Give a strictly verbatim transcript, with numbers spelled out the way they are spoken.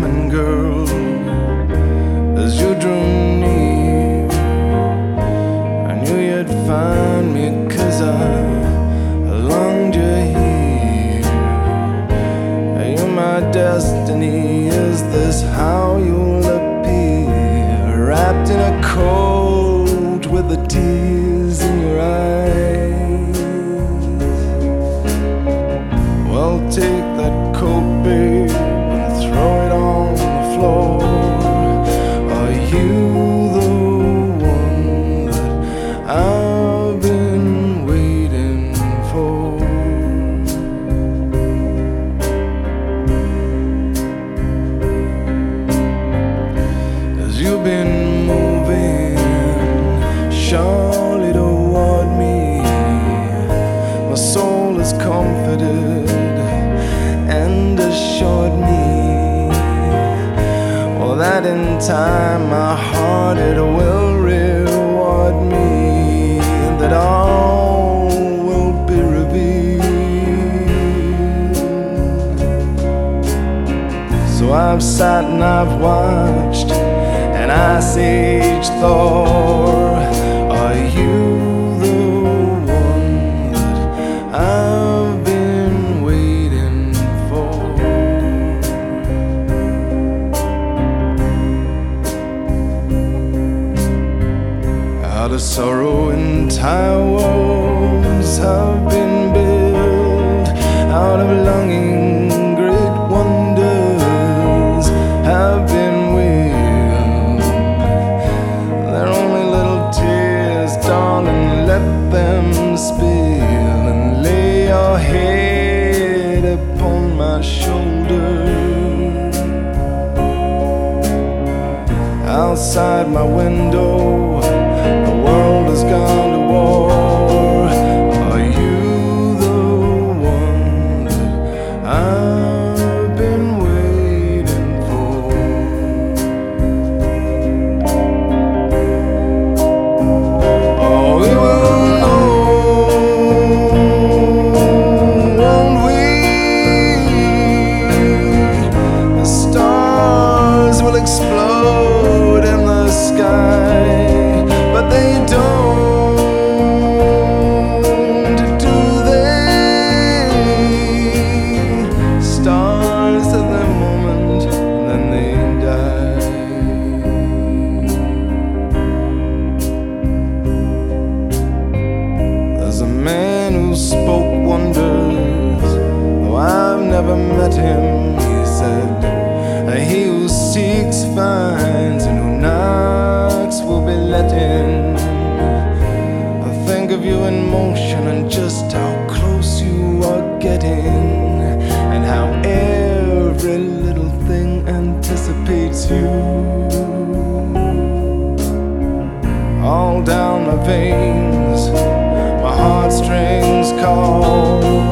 coming, girl, as you drew near. I knew you'd find me 'cause I longed you here. You're my destiny, is this how you'll appear? Wrapped in a coat with the tears in your eyes. Well, take that coat, babe, and throw it on the floor. Are you the one that I've been waiting for? 'Cause you've been moving surely toward me. My soul is comforted and assured me, well, that in time my heart it will reward me, and that all will be revealed. So I've sat and I've watched, and I sage Thor. Are you the one that I've been waiting for? Out of sorrow entire worlds have been built, out of longing great wonders have been willed. They're only little tears, darling, let them spill, and lay your head upon my shoulder. Outside my window, the world has gone to war. Are you the one that I've been waiting for? Oh, we will know, won't we? The stars will explode in the sky, but they don't, do they? Stars at their moment, and then they die. There's a man who spoke wonders, though I've never met him. He said, he who seeks finds, and who knocks will be let in. I think of you in motion, and just how close you are getting, and how every little thing anticipates you. All down my veins, my heartstrings call.